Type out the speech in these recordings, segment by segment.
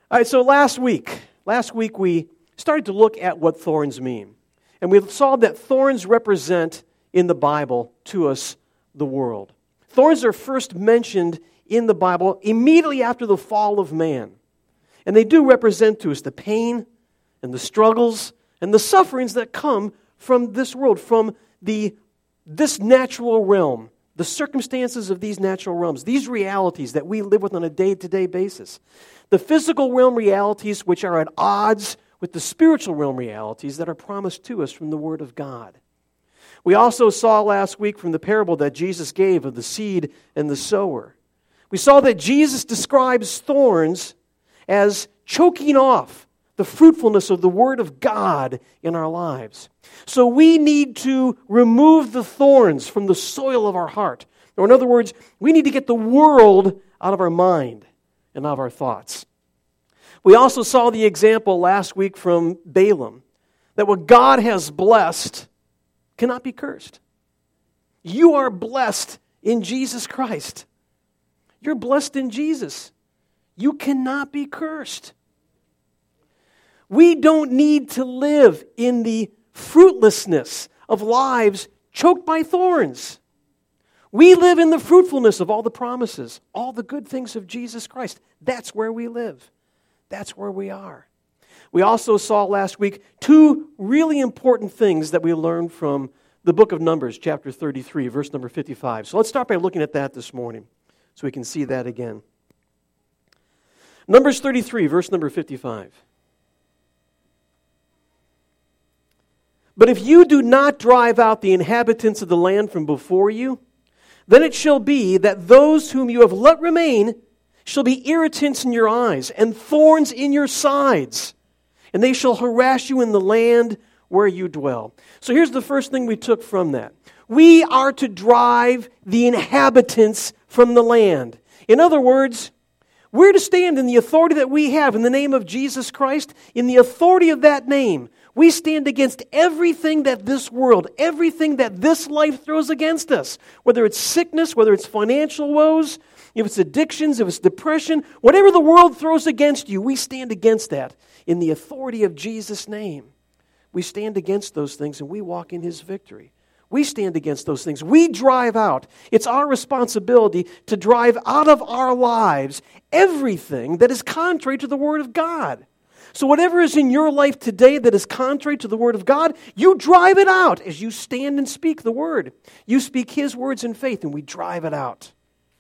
All right, so last week we started to look at what thorns mean. And we saw that thorns represent, in the Bible, to us, the world. Thorns are first mentioned in the Bible immediately after the fall of man. And they do represent to us the pain and the struggles and the sufferings that come from this world, from this natural realm, the circumstances of these natural realms, these realities that we live with on a day-to-day basis. The physical realm realities which are at odds with the spiritual realm realities that are promised to us from the Word of God. We also saw last week from the parable that Jesus gave of the seed and the sower. We saw that Jesus describes thorns as choking off the fruitfulness of the Word of God in our lives. So we need to remove the thorns from the soil of our heart. Or in other words, we need to get the world out of our mind and out of our thoughts. We also saw the example last week from Balaam, that what God has blessed cannot be cursed. You are blessed in Jesus Christ. You're blessed in Jesus. You cannot be cursed. We don't need to live in the fruitlessness of lives choked by thorns. We live in the fruitfulness of all the promises, all the good things of Jesus Christ. That's where we live. That's where we are. We also saw last week two really important things that we learned from the book of Numbers, chapter 33, verse number 55. So let's start by looking at that this morning so we can see that again. Numbers 33, verse number 55. But if you do not drive out the inhabitants of the land from before you, then it shall be that those whom you have let remain shall be irritants in your eyes and thorns in your sides, and they shall harass you in the land where you dwell. So here's the first thing we took from that. We are to drive the inhabitants from the land. In other words, we're to stand in the authority that we have in the name of Jesus Christ. In the authority of that name, we stand against everything that this world, everything that this life throws against us. Whether it's sickness, whether it's financial woes, if it's addictions, if it's depression, whatever the world throws against you, we stand against that in the authority of Jesus' name. We stand against those things and we walk in His victory. We stand against those things. We drive out. It's our responsibility to drive out of our lives everything that is contrary to the Word of God. So whatever is in your life today that is contrary to the Word of God, you drive it out as you stand and speak the Word. You speak His words in faith and we drive it out.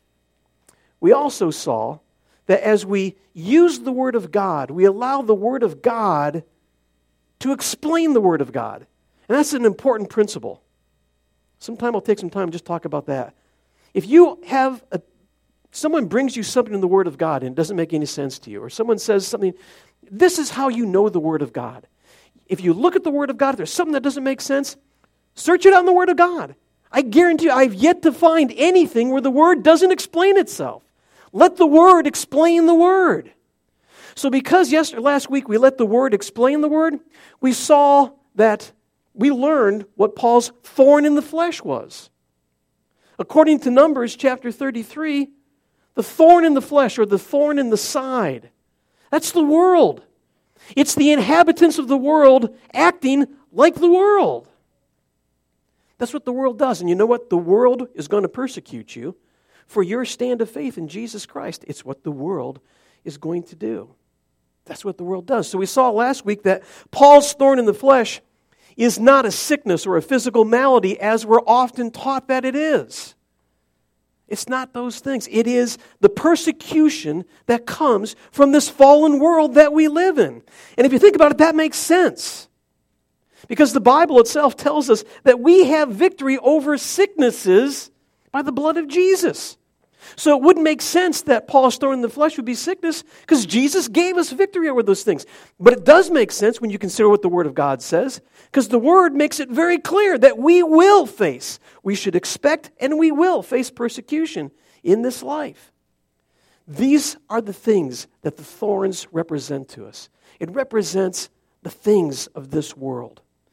We also saw that as we use the Word of God, we allow the Word of God to explain the Word of God. And that's an important principle. Sometime I'll take some time and just talk about that. If you have someone brings you something in the Word of God and it doesn't make any sense to you, or someone says something, this is how you know the Word of God. If you look at the Word of God, if there's something that doesn't make sense, search it out in the Word of God. I guarantee you, I've yet to find anything where the Word doesn't explain itself. Let the Word explain the Word. So because last week we let the Word explain the Word, we saw that we learned what Paul's thorn in the flesh was. According to Numbers chapter 33, the thorn in the flesh, or the thorn in the side, that's the world. It's the inhabitants of the world acting like the world. That's what the world does. And you know what? The world is going to persecute you for your stand of faith in Jesus Christ. It's what the world is going to do. That's what the world does. So we saw last week that Paul's thorn in the flesh is not a sickness or a physical malady as we're often taught that it is. It's not those things. It is the persecution that comes from this fallen world that we live in. And if you think about it, that makes sense. Because the Bible itself tells us that we have victory over sicknesses by the blood of Jesus. So it wouldn't make sense that Paul's thorn in the flesh would be sickness because Jesus gave us victory over those things. But it does make sense when you consider what the Word of God says, because the Word makes it very clear that we will face, we should expect, and we will face persecution in this life. These are the things that the thorns represent to us. It represents the things of this world.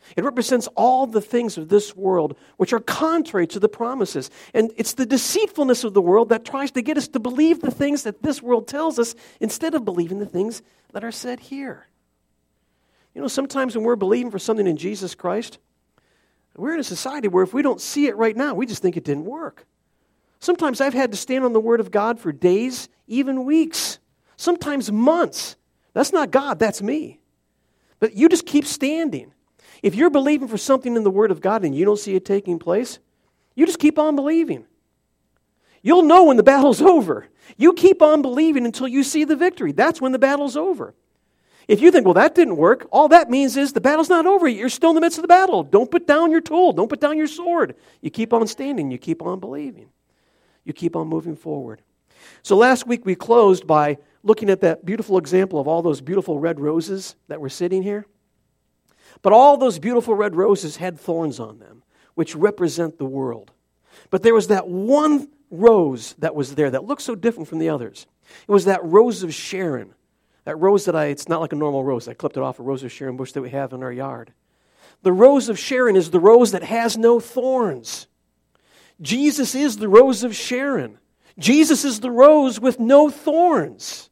It represents all the things of this world which are contrary to the promises. And it's the deceitfulness of the world that tries to get us to believe the things that this world tells us instead of believing the things that are said here. You know, sometimes when we're believing for something in Jesus Christ, we're in a society where if we don't see it right now, we just think it didn't work. Sometimes I've had to stand on the Word of God for days, even weeks, sometimes months. That's not God, that's me. But you just keep standing. If you're believing for something in the Word of God and you don't see it taking place, you just keep on believing. You'll know when the battle's over. You keep on believing until you see the victory. That's when the battle's over. If you think, well, that didn't work, all that means is the battle's not over. You're still in the midst of the battle. Don't put down your tool. Don't put down your sword. You keep on standing. You keep on believing. You keep on moving forward. So last week we closed by looking at that beautiful example of all those beautiful red roses that were sitting here. But all those beautiful red roses had thorns on them, which represent the world. But there was that one rose that was there that looked so different from the others. It was that rose of Sharon. That rose it's not like a normal rose. I clipped it off a rose of Sharon bush that we have in our yard. The rose of Sharon is the rose that has no thorns. Jesus is the rose of Sharon. Jesus is the rose with no thorns.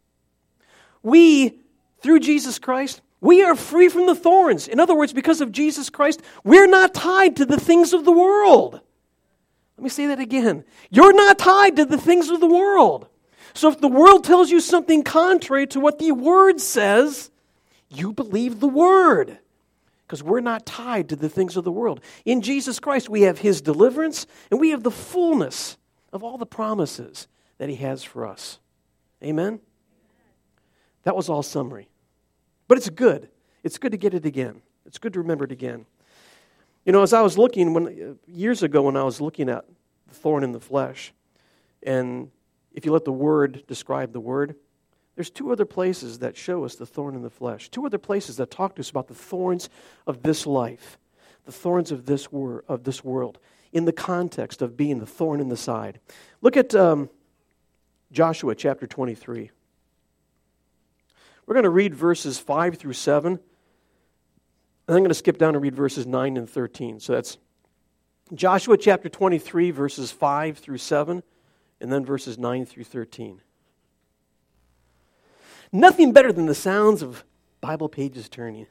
We, through Jesus Christ, we are free from the thorns. In other words, because of Jesus Christ, we're not tied to the things of the world. Let me say that again. You're not tied to the things of the world. So if the world tells you something contrary to what the Word says, you believe the Word. Because we're not tied to the things of the world. In Jesus Christ, we have His deliverance, and we have the fullness of all the promises that He has for us. Amen? That was all summary. But it's good. It's good to get it again. It's good to remember it again. You know, as I was looking, years ago when I was looking at the thorn in the flesh, and if you let the Word describe the Word, there's two other places that show us the thorn in the flesh. Two other places that talk to us about the thorns of this life, the thorns of this world, in the context of being the thorn in the side. Look at Joshua chapter 23. We're going to read verses 5 through 7, and I'm going to skip down and read verses 9 and 13. So that's Joshua chapter 23, verses 5 through 7, and then verses 9 through 13. Nothing better than the sounds of Bible pages turning.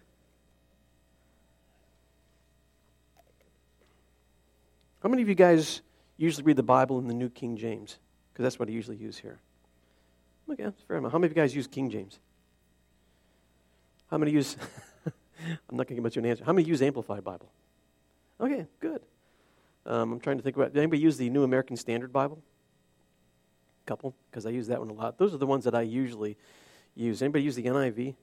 How many of you guys usually read the Bible in the New King James? Because that's what I usually use here. Okay, that's fair enough. How many of you guys use King James? How many use... I'm not going to give much of an answer. How many use Amplified Bible? Okay, good. I'm trying to think about... Did anybody use the New American Standard Bible? A couple, because I use that one a lot. Those are the ones that I usually use. Anybody use the NIV?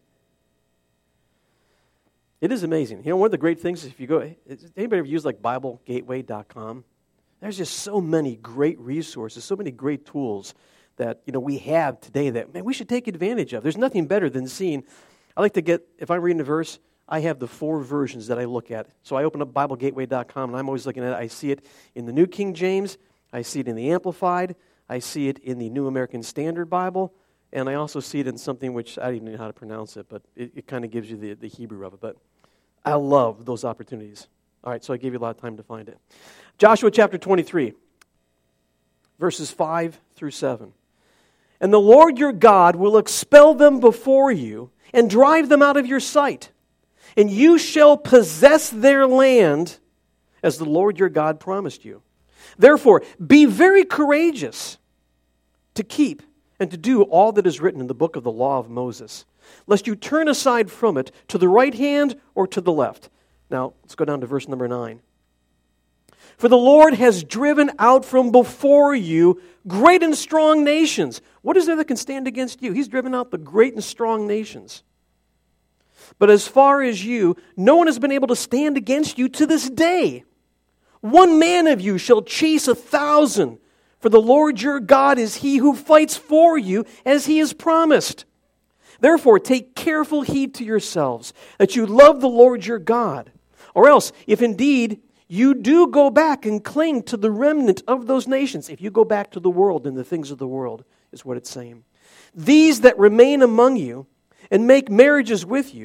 It is amazing. You know, one of the great things is if you go... Anybody ever use like BibleGateway.com? There's just so many great resources, so many great tools that, you know, we have today that, man, we should take advantage of. There's nothing better than seeing... I like to get, if I'm reading a verse, I have the 4 versions that I look at. So I open up BibleGateway.com, and I'm always looking at it. I see it in the New King James. I see it in the Amplified. I see it in the New American Standard Bible. And I also see it in something which I don't even know how to pronounce it, but it kind of gives you the Hebrew of it. But I love those opportunities. All right, so I gave you a lot of time to find it. Joshua chapter 23, verses 5 through 7. And the Lord your God will expel them before you and drive them out of your sight. And you shall possess their land as the Lord your God promised you. Therefore, be very courageous to keep and to do all that is written in the book of the law of Moses, lest you turn aside from it to the right hand or to the left. Now, let's go down to verse number 9. For the Lord has driven out from before you great and strong nations. What is there that can stand against you? He's driven out the great and strong nations. But as far as you, no one has been able to stand against you to this day. One man of you shall chase 1,000, for the Lord your God is He who fights for you, as He has promised. Therefore, take careful heed to yourselves, that you love the Lord your God. Or else, if indeed you do go back and cling to the remnant of those nations, if you go back to the world and the things of the world, is what it's saying. These that remain among you and make marriages with you,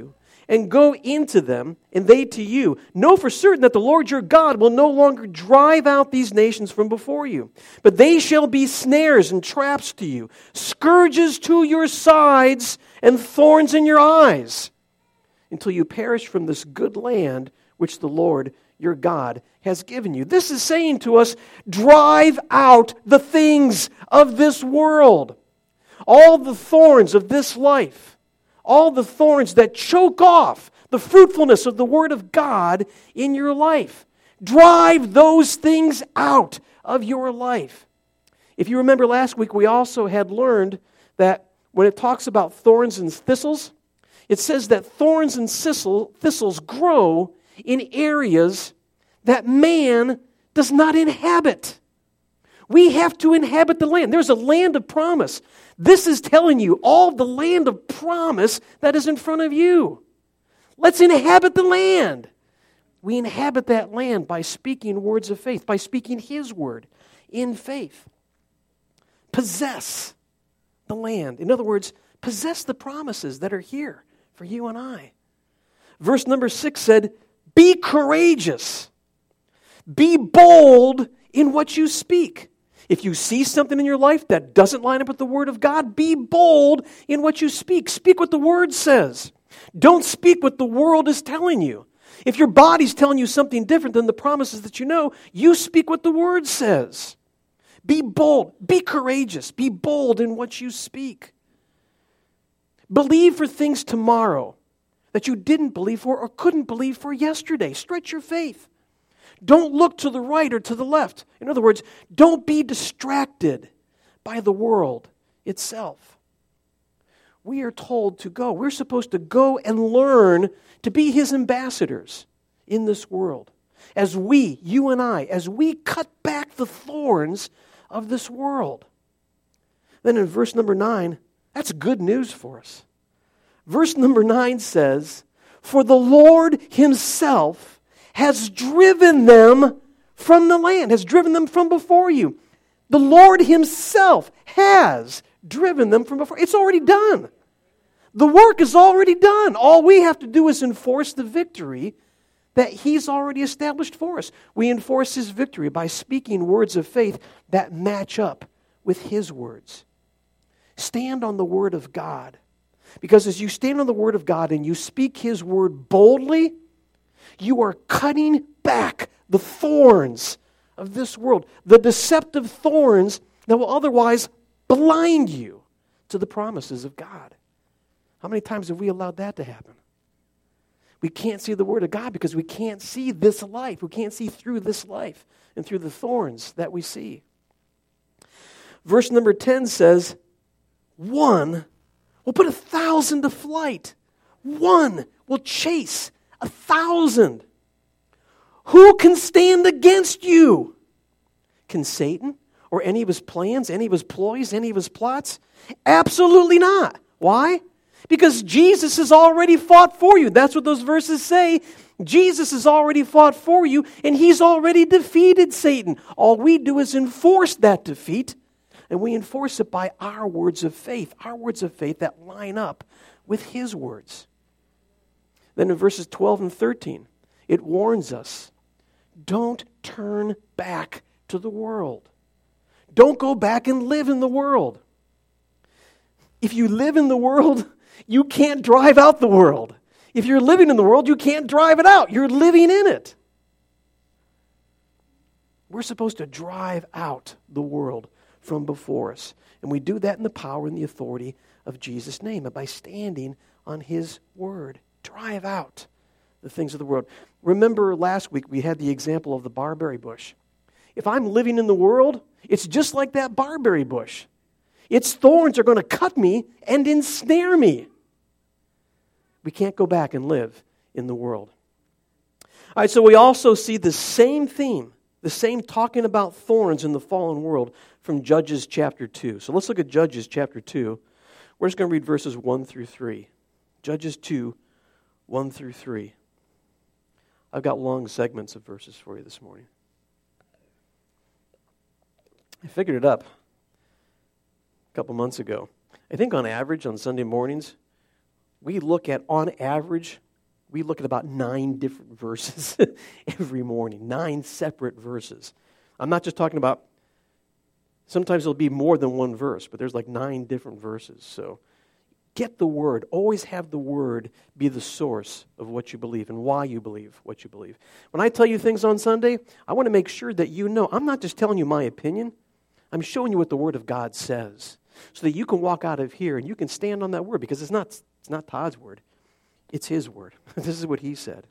and go into them, and they to you. Know for certain that the Lord your God will no longer drive out these nations from before you, but they shall be snares and traps to you, scourges to your sides, and thorns in your eyes, until you perish from this good land which the Lord your God has given you. This is saying to us, drive out the things of this world, all the thorns of this life, all the thorns that choke off the fruitfulness of the Word of God in your life. Drive those things out of your life. If you remember last week, we also had learned that when it talks about thorns and thistles, it says that thorns and thistles grow in areas that man does not inhabit. We have to inhabit the land. There's a land of promise. This is telling you all the land of promise that is in front of you. Let's inhabit the land. We inhabit that land by speaking words of faith, by speaking His word in faith. Possess the land. In other words, possess the promises that are here for you and I. Verse number 6 said, be courageous. Be bold in what you speak. If you see something in your life that doesn't line up with the Word of God, be bold in what you speak. Speak what the Word says. Don't speak what the world is telling you. If your body's telling you something different than the promises that you speak what the Word says. Be bold. Be courageous. Be bold in what you speak. Believe for things tomorrow that you didn't believe for or couldn't believe for yesterday. Stretch your faith. Don't look to the right or to the left. In other words, don't be distracted by the world itself. We are told to go. We're supposed to go and learn to be His ambassadors in this world. As we, you and I, as we cut back the thorns of this world. Then in verse number 9, that's good news for us. Verse number 9 says, for the Lord Himself has driven them from the land, has driven them from before you. The Lord Himself has driven them from before. It's already done. The work is already done. All we have to do is enforce the victory that He's already established for us. We enforce His victory by speaking words of faith that match up with His words. Stand on the Word of God. Because as you stand on the Word of God and you speak His word boldly, you are cutting back the thorns of this world, the deceptive thorns that will otherwise blind you to the promises of God. How many times have we allowed that to happen? We can't see the Word of God because we can't see this life. We can't see through this life and through the thorns that we see. Verse number 10 says, one will put 1,000 to flight. One will chase 1,000. Who can stand against you? Can Satan or any of his plans, any of his ploys, any of his plots? Absolutely not. Why? Because Jesus has already fought for you. That's what those verses say. Jesus has already fought for you, and He's already defeated Satan. All we do is enforce that defeat, and we enforce it by our words of faith that line up with His words. Then in verses 12 and 13, it warns us, don't turn back to the world. Don't go back and live in the world. If you live in the world, you can't drive out the world. If you're living in the world, you can't drive it out. You're living in it. We're supposed to drive out the world from before us. And we do that in the power and the authority of Jesus' name and by standing on His word. Drive out the things of the world. Remember last week we had the example of the barberry bush. If I'm living in the world, it's just like that barberry bush. Its thorns are going to cut me and ensnare me. We can't go back and live in the world. All right, so we also see the same theme, the same talking about thorns in the fallen world from Judges chapter 2. So let's look at Judges chapter 2. We're just going to read verses 1 through 3. Judges 2, 1 through 3. I've got long segments of verses for you this morning. I figured it up a couple months ago. I think on average, on Sunday mornings, we look at, on average, we look at about 9 different verses every morning, 9 separate verses. I'm not just talking about, sometimes it'll be more than one verse, but there's like 9 different verses. So get the Word. Always have the Word be the source of what you believe and why you believe what you believe. When I tell you things on Sunday, I want to make sure that you know, I'm not just telling you my opinion. I'm showing you what the Word of God says so that you can walk out of here and you can stand on that Word, because it's not Todd's Word. It's His Word. This is what He said.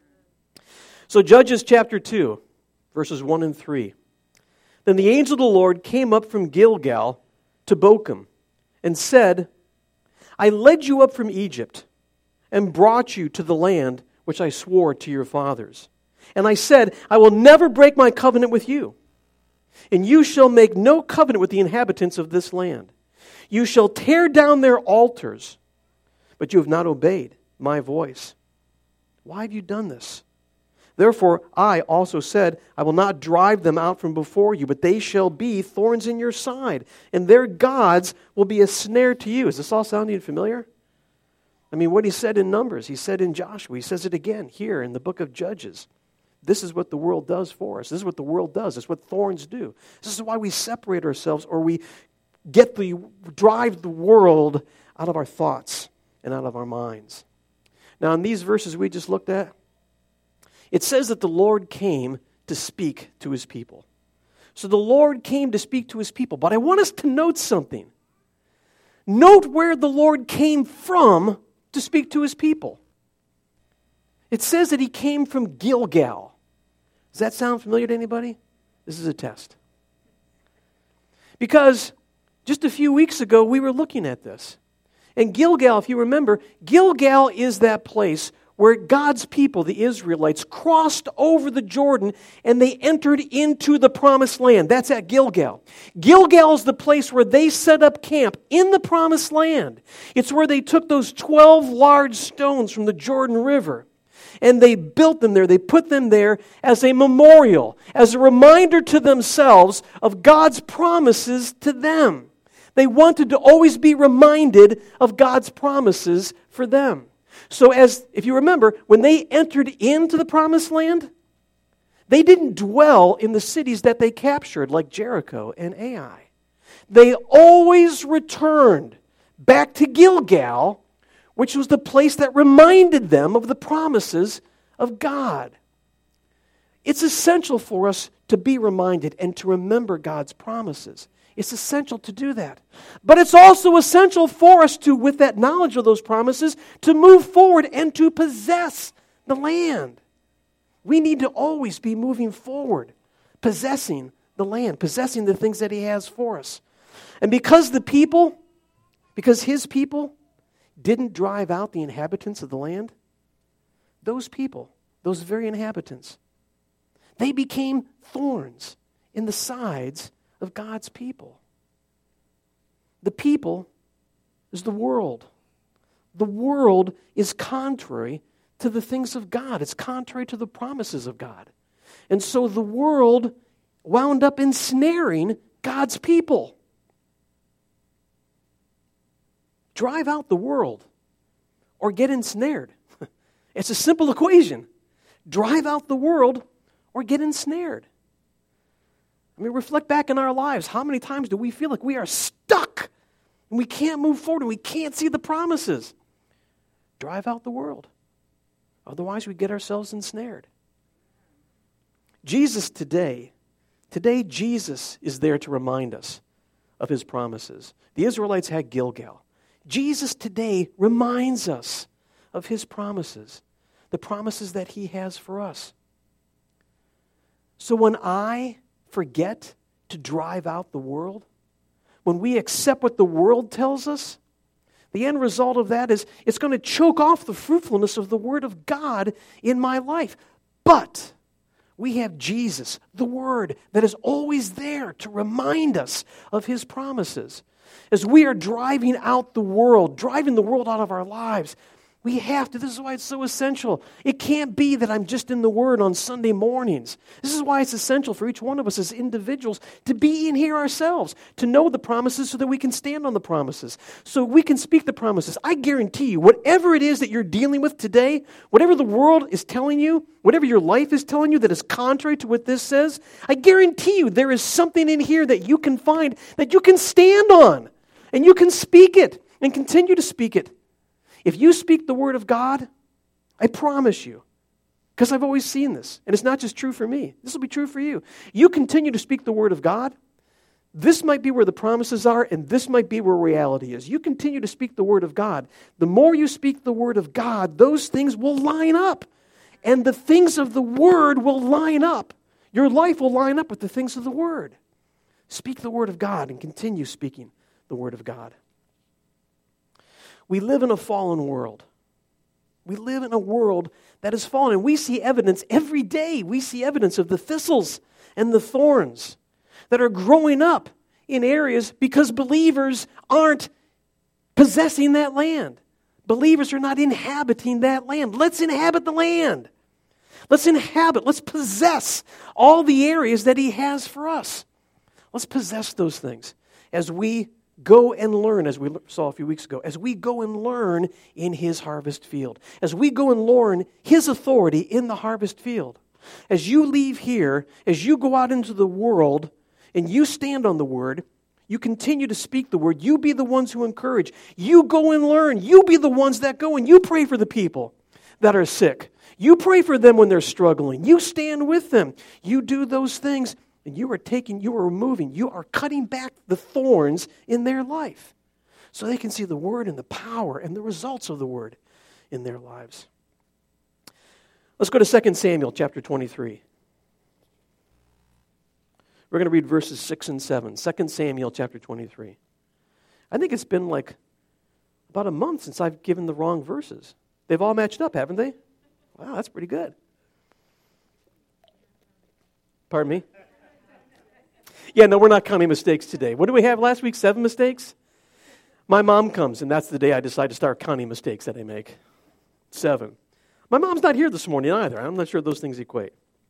So Judges chapter 2, verses 1 and 3. Then the angel of the Lord came up from Gilgal to Bochum and said, I led you up from Egypt and brought you to the land which I swore to your fathers. And I said, I will never break my covenant with you, and you shall make no covenant with the inhabitants of this land. You shall tear down their altars, but you have not obeyed my voice. Why have you done this? Therefore I also said, I will not drive them out from before you, but they shall be thorns in your side, and their gods will be a snare to you. Is this all sounding familiar? I mean, what he said in Numbers, he said in Joshua, he says it again here in the book of Judges. This is what the world does for us. This is what the world does. It's what thorns do. This is why we separate ourselves, or we drive the world out of our thoughts and out of our minds. Now, in these verses we just looked at, it says that the Lord came to speak to His people. So the Lord came to speak to His people. But I want us to note something. Note where the Lord came from to speak to His people. It says that He came from Gilgal. Does that sound familiar to anybody? This is a test. Because just a few weeks ago we were looking at this. And Gilgal, if you remember, Gilgal is that place where God's people, the Israelites, crossed over the Jordan and they entered into the promised land. That's at Gilgal. Gilgal is the place where they set up camp in the promised land. It's where they took those 12 large stones from the Jordan River and they built them there. They put them there as a memorial, as a reminder to themselves of God's promises to them. They wanted to always be reminded of God's promises for them. So if you remember, when they entered into the promised land, they didn't dwell in the cities that they captured, like Jericho and Ai. They always returned back to Gilgal, which was the place that reminded them of the promises of God. It's essential for us to be reminded and to remember God's promises. It's essential to do that. But it's also essential for us to, with that knowledge of those promises, to move forward and to possess the land. We need to always be moving forward, possessing the land, possessing the things that He has for us. And because His people didn't drive out the inhabitants of the land, those people, those very inhabitants, they became thorns in the sides of God's people. The people is the world. The world is contrary to the things of God. It's contrary to the promises of God. And so the world wound up ensnaring God's people. Drive out the world or get ensnared. It's a simple equation. Drive out the world or get ensnared. I mean, reflect back in our lives. How many times do we feel like we are stuck and we can't move forward and we can't see the promises? Drive out the world. Otherwise, we get ourselves ensnared. Jesus today Jesus is there to remind us of His promises. The Israelites had Gilgal. Jesus today reminds us of His promises, the promises that He has for us. So when I forget to drive out the world, when we accept what the world tells us, the end result of that is it's going to choke off the fruitfulness of the Word of God in my life. But we have Jesus, the Word, that is always there to remind us of His promises. As we are driving the world out of our lives, We have to. This is why it's so essential. It can't be that I'm just in the Word on Sunday mornings. This is why it's essential for each one of us as individuals to be in here ourselves, to know the promises so that we can stand on the promises, so we can speak the promises. I guarantee you, whatever it is that you're dealing with today, whatever the world is telling you, whatever your life is telling you that is contrary to what this says, I guarantee you there is something in here that you can find that you can stand on, and you can speak it and continue to speak it. If you speak the Word of God, I promise you, because I've always seen this, and it's not just true for me, this will be true for you. You continue to speak the Word of God, this might be where the promises are, and this might be where reality is. You continue to speak the Word of God. The more you speak the Word of God, those things will line up, and the things of the Word will line up. Your life will line up with the things of the Word. Speak the Word of God and continue speaking the Word of God. We live in a fallen world. We live in a world that is fallen, and we see evidence every day. We see evidence of the thistles and the thorns that are growing up in areas because believers aren't possessing that land. Believers are not inhabiting that land. Let's inhabit the land. Let's possess all the areas that He has for us. Let's possess those things as we go and learn, as we saw a few weeks ago, as we go and learn in His harvest field, as we go and learn His authority in the harvest field. As you leave here, as you go out into the world, and you stand on the Word, you continue to speak the Word, you be the ones who encourage, you go and learn, you be the ones that go and you pray for the people that are sick. You pray for them when they're struggling. You stand with them. You do those things. And you are removing, you are cutting back the thorns in their life so they can see the Word and the power and the results of the Word in their lives. Let's go to 2 Samuel chapter 23. We're going to read verses 6 and 7. 2 Samuel chapter 23. I think it's been like about a month since I've given the wrong verses. They've all matched up, haven't they? Wow, that's pretty good. Pardon me? Yeah, no, we're not counting mistakes today. What did we have last week? 7 mistakes? My mom comes, and that's the day I decide to start counting mistakes that I make. 7. My mom's not here this morning either. I'm not sure those things equate.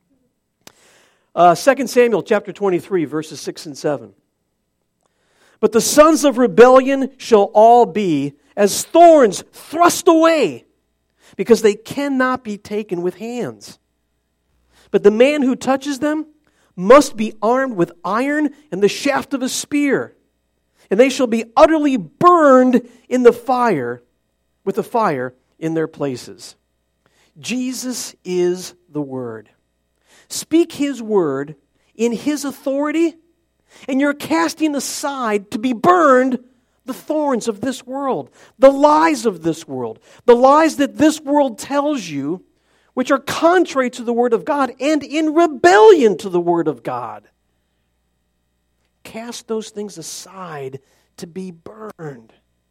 2 Samuel chapter 23, verses 6 and 7. But the sons of rebellion shall all be as thorns thrust away, because they cannot be taken with hands. But the man who touches them must be armed with iron and the shaft of a spear, and they shall be utterly burned in the fire, with the fire in their places. Jesus is the Word. Speak His Word in His authority, and you're casting aside to be burned the thorns of this world, the lies of this world, the lies that this world tells you, which are contrary to the Word of God and in rebellion to the Word of God. Cast those things aside to be burned.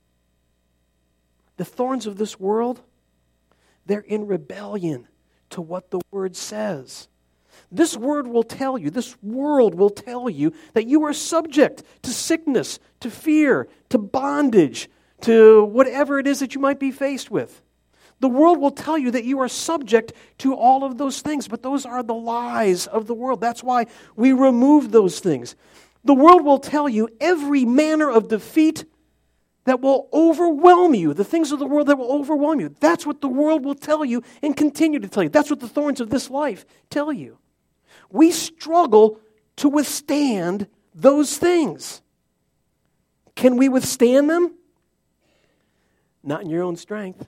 The thorns of this world, they're in rebellion to what the Word says. This world will tell you that you are subject to sickness, to fear, to bondage, to whatever it is that you might be faced with. The world will tell you that you are subject to all of those things, but those are the lies of the world. That's why we remove those things. The world will tell you every manner of defeat that will overwhelm you, the things of the world that will overwhelm you. That's what the world will tell you and continue to tell you. That's what the thorns of this life tell you. We struggle to withstand those things. Can we withstand them? Not in your own strength.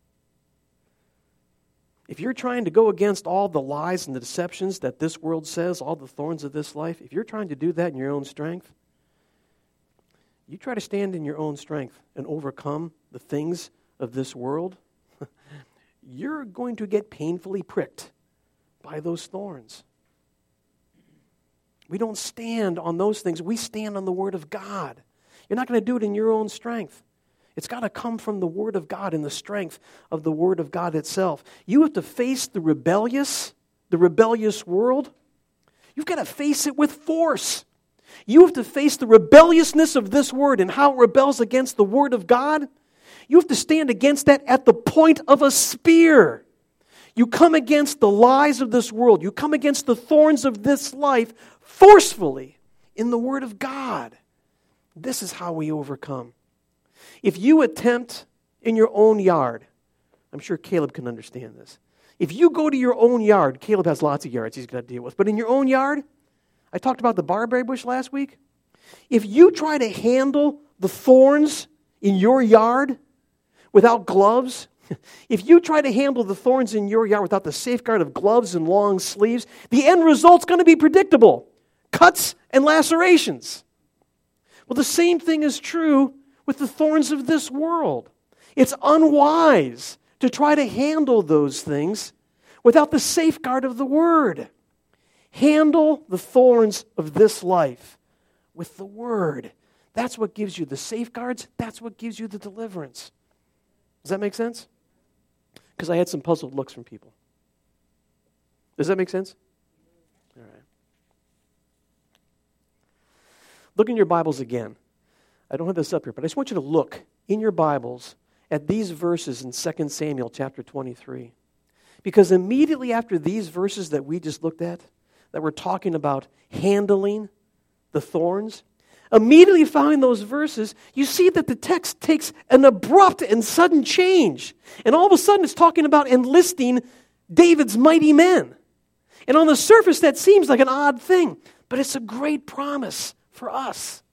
If you're trying to go against all the lies and the deceptions that this world says, all the thorns of this life, if you're trying to do that in your own strength, you try to stand in your own strength and overcome the things of this world, you're going to get painfully pricked by those thorns. We don't stand on those things. We stand on the Word of God. You're not going to do it in your own strength. It's got to come from the Word of God and the strength of the Word of God itself. You have to face the rebellious world. You've got to face it with force. You have to face the rebelliousness of this world and how it rebels against the Word of God. You have to stand against that at the point of a spear. You come against the lies of this world. You come against the thorns of this life forcefully in the Word of God. This is how we overcome. If you attempt in your own yard, I'm sure Caleb can understand this. If you go to your own yard, Caleb has lots of yards he's got to deal with, but in your own yard, I talked about the barberry bush last week. If you try to handle the thorns in your yard without gloves, if you try to handle the thorns in your yard without the safeguard of gloves and long sleeves, the end result's going to be predictable. Cuts and lacerations. Well, the same thing is true with the thorns of this world. It's unwise to try to handle those things without the safeguard of the Word. Handle the thorns of this life with the Word. That's what gives you the safeguards. That's what gives you the deliverance. Does that make sense? Because I had some puzzled looks from people. Does that make sense? All right. Look in your Bibles again. I don't have this up here, but I just want you to look in your Bibles at these verses in 2 Samuel chapter 23. Because immediately after these verses that we just looked at, that we're talking about handling the thorns, immediately following those verses, you see that the text takes an abrupt and sudden change. And all of a sudden it's talking about enlisting David's mighty men. And on the surface that seems like an odd thing, but it's a great promise for us.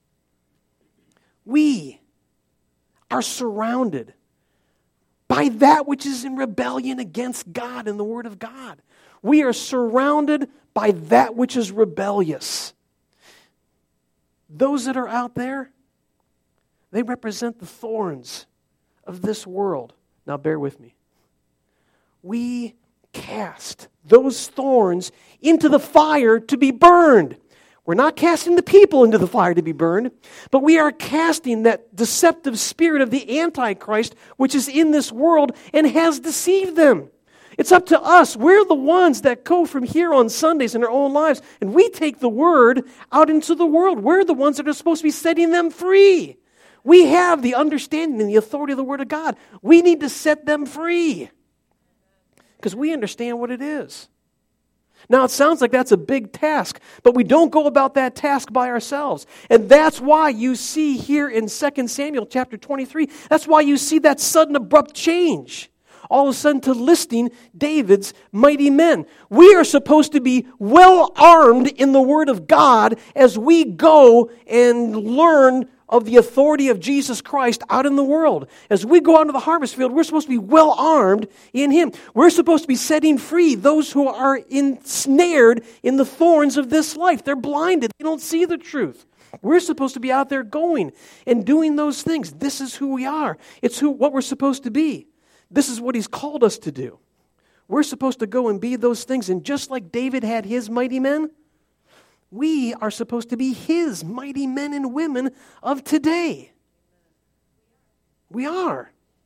We are surrounded by that which is in rebellion against God and the Word of God. We are surrounded by that which is rebellious. Those that are out there, they represent the thorns of this world. Now bear with me. We cast those thorns into the fire to be burned. We're not casting the people into the fire to be burned, but we are casting that deceptive spirit of the Antichrist, which is in this world and has deceived them. It's up to us. We're the ones that go from here on Sundays in our own lives, and we take the Word out into the world. We're the ones that are supposed to be setting them free. We have the understanding and the authority of the Word of God. We need to set them free because we understand what it is. Now, it sounds like that's a big task, but we don't go about that task by ourselves. And that's why you see here in 2 Samuel chapter 23, that's why you see that sudden abrupt change. All of a sudden to listing David's mighty men. We are supposed to be well armed in the Word of God as we go and learn of the authority of Jesus Christ out in the world. As we go out into the harvest field, we're supposed to be well armed in Him. We're supposed to be setting free those who are ensnared in the thorns of this life. They're blinded. They don't see the truth. We're supposed to be out there going and doing those things. This is who we are. It's what we're supposed to be. This is what He's called us to do. We're supposed to go and be those things. And just like David had his mighty men, we are supposed to be His mighty men and women of today. We are.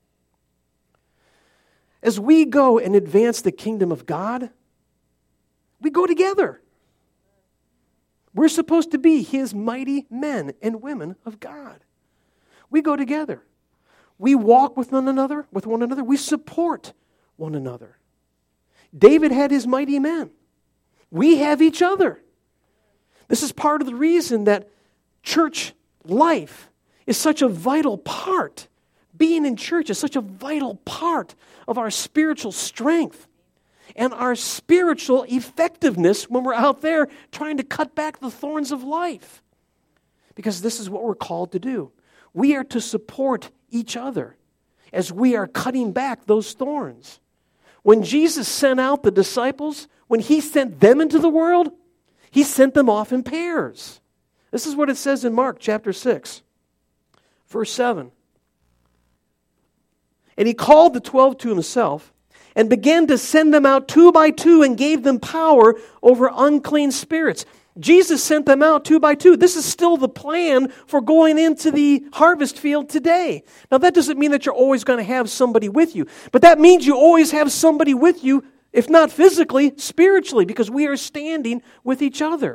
As we go and advance the kingdom of God, we go together. We're supposed to be His mighty men and women of God. We go together. We walk with one another. We support one another. David had his mighty men. We have each other. This is part of the reason that church life is such a vital part. Being in church is such a vital part of our spiritual strength and our spiritual effectiveness when we're out there trying to cut back the thorns of life. Because this is what we're called to do. We are to support each other as we are cutting back those thorns. When Jesus sent out the disciples, when He sent them into the world, He sent them off in pairs. This is what it says in Mark chapter 6, verse 7. And He called the 12 to Himself and began to send them out 2 by 2 and gave them power over unclean spirits. Jesus sent them out 2 by 2. This is still the plan for going into the harvest field today. Now, that doesn't mean that you're always going to have somebody with you, but that means you always have somebody with you, if not physically, spiritually, because we are standing with each other.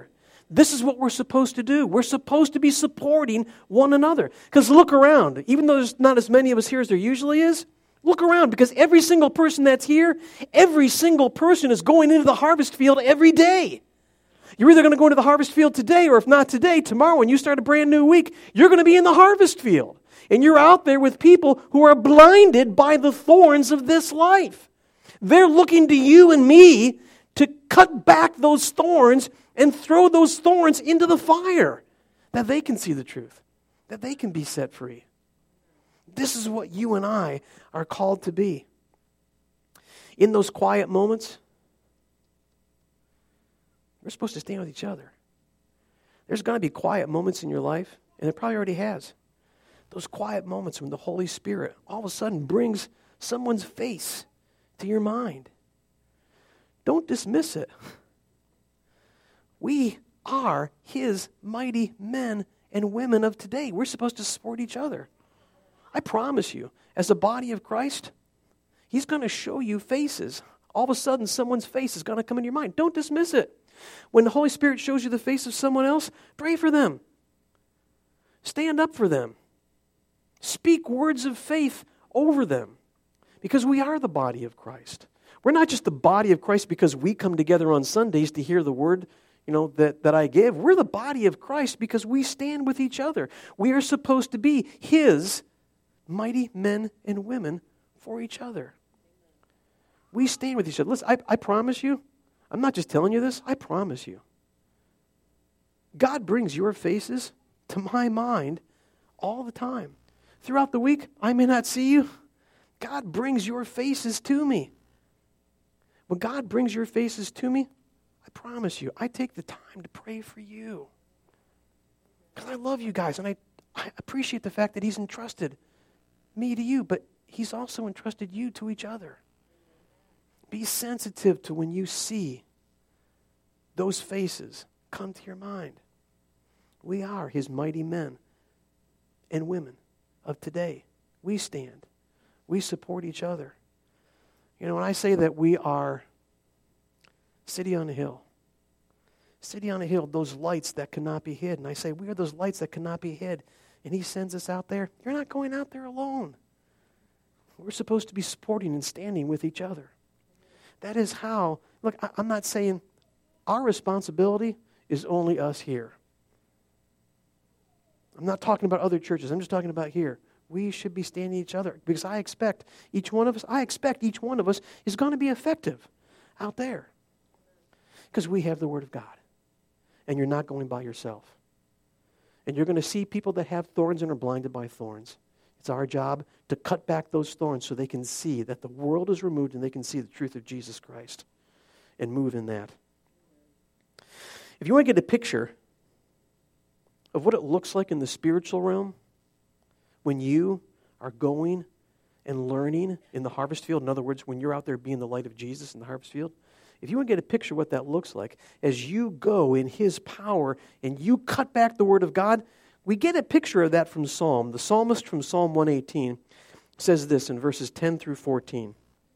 This is what we're supposed to do. We're supposed to be supporting one another. Because look around. Even though there's not as many of us here as there usually is, look around, because every single person that's here, every single person is going into the harvest field every day. You're either going to go into the harvest field today, or if not today, tomorrow when you start a brand new week, you're going to be in the harvest field. And you're out there with people who are blinded by the thorns of this life. They're looking to you and me to cut back those thorns and throw those thorns into the fire, that they can see the truth, that they can be set free. This is what you and I are called to be. In those quiet moments, we're supposed to stand with each other. There's going to be quiet moments in your life, and it probably already has. Those quiet moments when the Holy Spirit all of a sudden brings someone's face to your mind. Don't dismiss it. We are His mighty men and women of today. We're supposed to support each other. I promise you, as a body of Christ, He's going to show you faces. All of a sudden, someone's face is going to come in your mind. Don't dismiss it. When the Holy Spirit shows you the face of someone else, pray for them. Stand up for them. Speak words of faith over them. Because we are the body of Christ. We're not just the body of Christ because we come together on Sundays to hear the word, that I give. We're the body of Christ because we stand with each other. We are supposed to be His mighty men and women for each other. We stand with each other. Listen, I promise you, I'm not just telling you this, I promise you. God brings your faces to my mind all the time. Throughout the week, I may not see you. God brings your faces to me. When God brings your faces to me, I promise you, I take the time to pray for you. Because I love you guys, and I appreciate the fact that He's entrusted me to you, but He's also entrusted you to each other. Be sensitive to when you see those faces come to your mind. We are His mighty men and women of today. We stand. We support each other. When I say that we are City on a Hill, City on a Hill, those lights that cannot be hid. And I say, we are those lights that cannot be hid. And He sends us out there. You're not going out there alone. We're supposed to be supporting and standing with each other. That is how, look, I'm not saying our responsibility is only us here. I'm not talking about other churches. I'm just talking about here. We should be standing each other because I expect each one of us is going to be effective out there. Because we have the Word of God. And you're not going by yourself. And you're going to see people that have thorns and are blinded by thorns. It's our job to cut back those thorns so they can see that the world is removed and they can see the truth of Jesus Christ and move in that. If you want to get a picture of what it looks like in the spiritual realm when you are going and learning in the harvest field, in other words, when you're out there being the light of Jesus in the harvest field, if you want to get a picture of what that looks like, as you go in His power and you cut back the Word of God, we get a picture of that from Psalm. The psalmist from Psalm 118 says this in verses 10 through 14.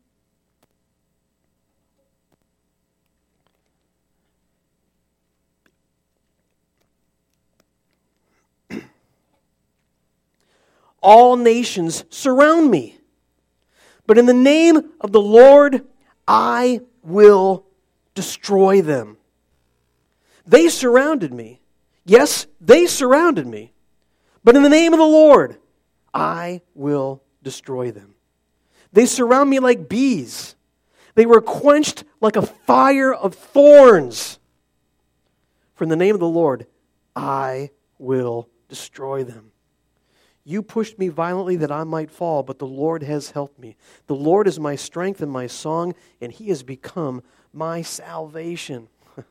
All nations surround me, but in the name of the Lord I will destroy them. They surrounded me. Yes, they surrounded me. But in the name of the Lord, I will destroy them. They surround me like bees. They were quenched like a fire of thorns. For in the name of the Lord, I will destroy them. You pushed me violently that I might fall, but the Lord has helped me. The Lord is my strength and my song, and He has become my salvation.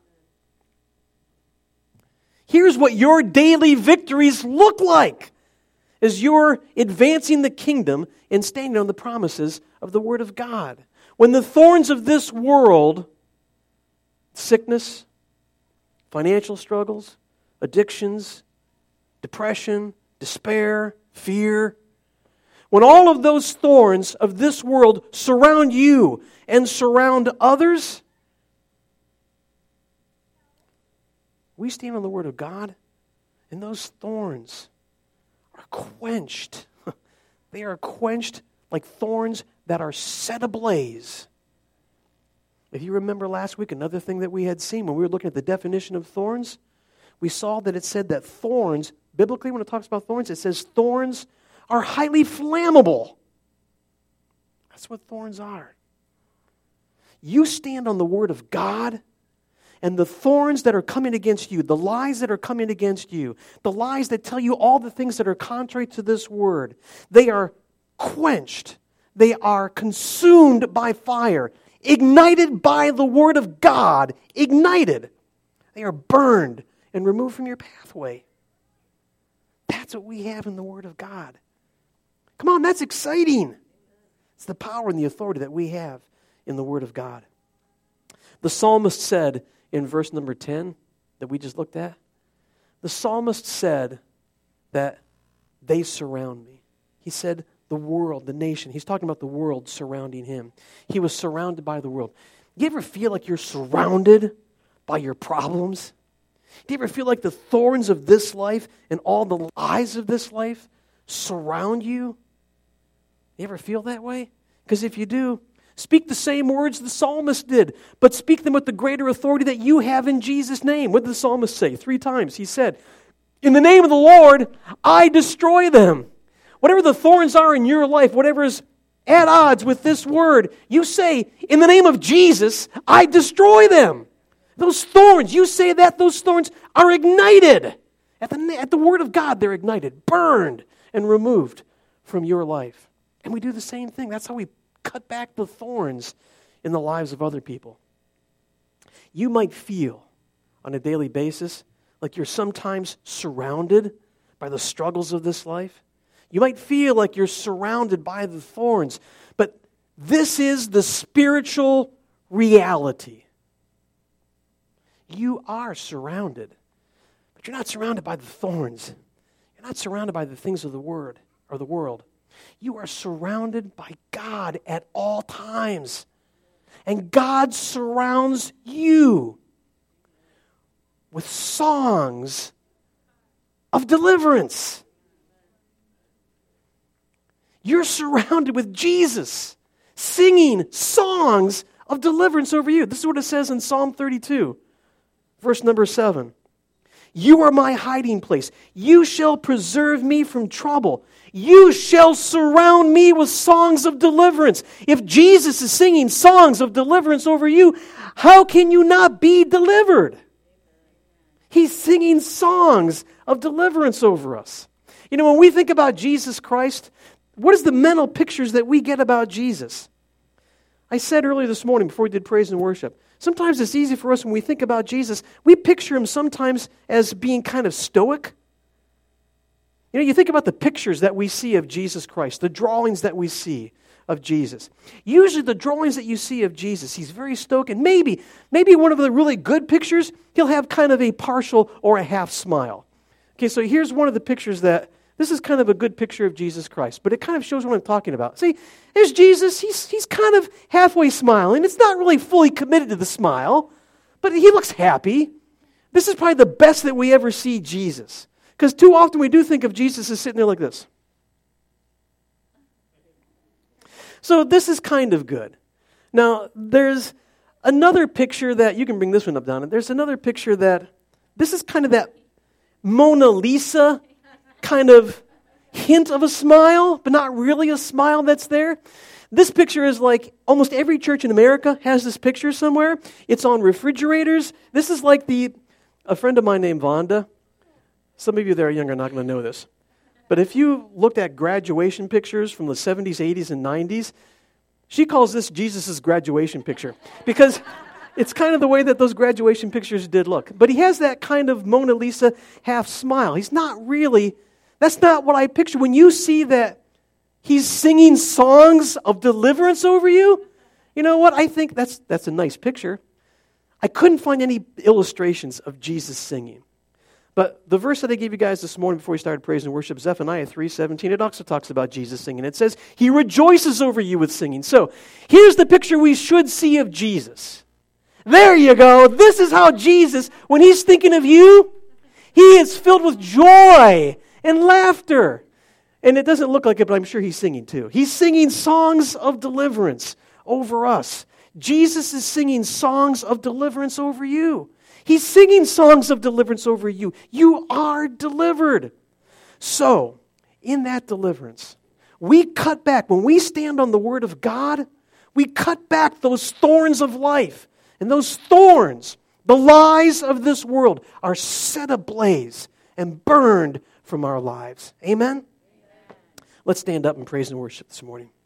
Here's what your daily victories look like as you're advancing the kingdom and standing on the promises of the Word of God. When the thorns of this world, sickness, financial struggles, addictions, depression, despair, fear, when all of those thorns of this world surround you and surround others, We stand on the Word of God, and those thorns are quenched. They are quenched like thorns that are set ablaze. If you remember last week, another thing that we had seen when we were looking at the definition of thorns, we saw that it said that thorns, biblically when it talks about thorns, it says thorns are highly flammable. That's what thorns are. You stand on the Word of God, and the thorns that are coming against you, the lies that are coming against you, the lies that tell you all the things that are contrary to this Word, they are quenched. They are consumed by fire, ignited by the Word of God, ignited. They are burned and removed from your pathway. That's what we have in the Word of God. Come on, that's exciting. It's the power and the authority that we have in the Word of God. The psalmist said in verse number 10 that we just looked at, the psalmist said that they surround me. He said the world, the nation. He's talking about the world surrounding him. He was surrounded by the world. Do you ever feel like you're surrounded by your problems? Do you ever feel like the thorns of this life and all the lies of this life surround you? You ever feel that way? Because if you do, speak the same words the psalmist did, but speak them with the greater authority that you have in Jesus' name. What did the psalmist say? 3 times he said, "In the name of the Lord, I destroy them." Whatever the thorns are in your life, whatever is at odds with this word, you say, "In the name of Jesus, I destroy them." Those thorns, you say that, those thorns are ignited. At the Word of God, they're ignited, burned, and removed from your life. And we do the same thing. That's how we cut back the thorns in the lives of other people. You might feel on a daily basis like you're sometimes surrounded by the struggles of this life. You might feel like you're surrounded by the thorns. But this is the spiritual reality. You are surrounded, but you're not surrounded by the thorns. You're not surrounded by the things of the word or the world. You are surrounded by God at all times. And God surrounds you with songs of deliverance. You're surrounded with Jesus singing songs of deliverance over you. This is what it says in Psalm 32. Verse number 7, "You are my hiding place. You shall preserve me from trouble. You shall surround me with songs of deliverance." If Jesus is singing songs of deliverance over you, how can you not be delivered? He's singing songs of deliverance over us. You know, when we think about Jesus Christ, what is the mental pictures that we get about Jesus? I said earlier this morning before we did praise and worship, sometimes it's easy for us when we think about Jesus, we picture him sometimes as being kind of stoic. You know, you think about the pictures that we see of Jesus Christ, the drawings that we see of Jesus. Usually the drawings that you see of Jesus, he's very stoic, and maybe one of the really good pictures, he'll have kind of a partial or a half smile. Okay, so here's one of the pictures this is kind of a good picture of Jesus Christ, but it kind of shows what I'm talking about. See, there's Jesus. He's kind of halfway smiling. It's not really fully committed to the smile, but he looks happy. This is probably the best that we ever see Jesus. Because too often we do think of Jesus as sitting there like this. So this is kind of good. Now, there's another picture that, you can bring this one up, Donna. There's another picture that, this is kind of that Mona Lisa kind of hint of a smile, but not really a smile that's there. This picture is like almost every church in America has this picture somewhere. It's on refrigerators. This is like a friend of mine named Vonda. Some of you that are younger are not going to know this. But if you looked at graduation pictures from the 70s, 80s, and 90s, she calls this Jesus' graduation picture. Because it's kind of the way that those graduation pictures did look. But he has that kind of Mona Lisa half smile. He's not really... That's not what I picture. When you see that he's singing songs of deliverance over you, you know what? I think that's a nice picture. I couldn't find any illustrations of Jesus singing. But the verse that I gave you guys this morning before we started praise and worship, Zephaniah 3:17, it also talks about Jesus singing. It says, he rejoices over you with singing. So here's the picture we should see of Jesus. There you go. This is how Jesus, when he's thinking of you, he is filled with joy and laughter. And it doesn't look like it, but I'm sure he's singing too. He's singing songs of deliverance over us. Jesus is singing songs of deliverance over you. He's singing songs of deliverance over you. You are delivered. So, in that deliverance, we cut back. When we stand on the Word of God, we cut back those thorns of life. And those thorns, the lies of this world, are set ablaze and burned from our lives. Amen? Let's stand up and praise and worship this morning.